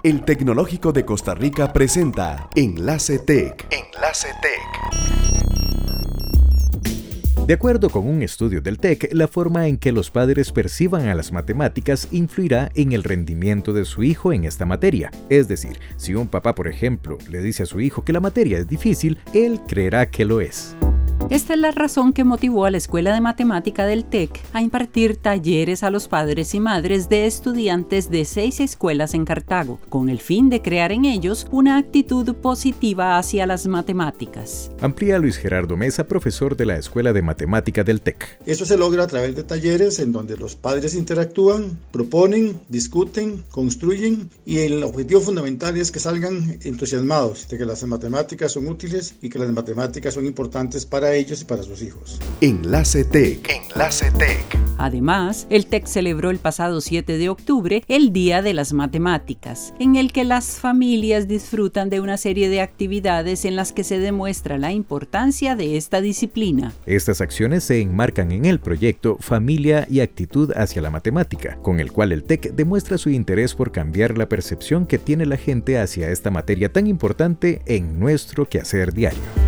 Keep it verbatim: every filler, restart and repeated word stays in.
El Tecnológico de Costa Rica presenta Enlace Tech. Enlace Tech. De acuerdo con un estudio del T E C, la forma en que los padres perciban a las matemáticas influirá en el rendimiento de su hijo en esta materia. Es decir, si un papá, por ejemplo, le dice a su hijo que la materia es difícil, él creerá que lo es. Esta es la razón que motivó a la Escuela de Matemática del T E C a impartir talleres a los padres y madres de estudiantes de seis escuelas en Cartago, con el fin de crear en ellos una actitud positiva hacia las matemáticas. Amplía Luis Gerardo Mesa, profesor de la Escuela de Matemática del T E C. Eso se logra a través de talleres en donde los padres interactúan, proponen, discuten, construyen, y el objetivo fundamental es que salgan entusiasmados de que las matemáticas son útiles y que las matemáticas son importantes para ellos y para sus hijos. Enlace Tech. Enlace Tech. Además, el T E C celebró el pasado siete de octubre el Día de las Matemáticas, en el que las familias disfrutan de una serie de actividades en las que se demuestra la importancia de esta disciplina. Estas acciones se enmarcan en el proyecto Familia y Actitud hacia la Matemática, con el cual el T E C demuestra su interés por cambiar la percepción que tiene la gente hacia esta materia tan importante en nuestro quehacer diario.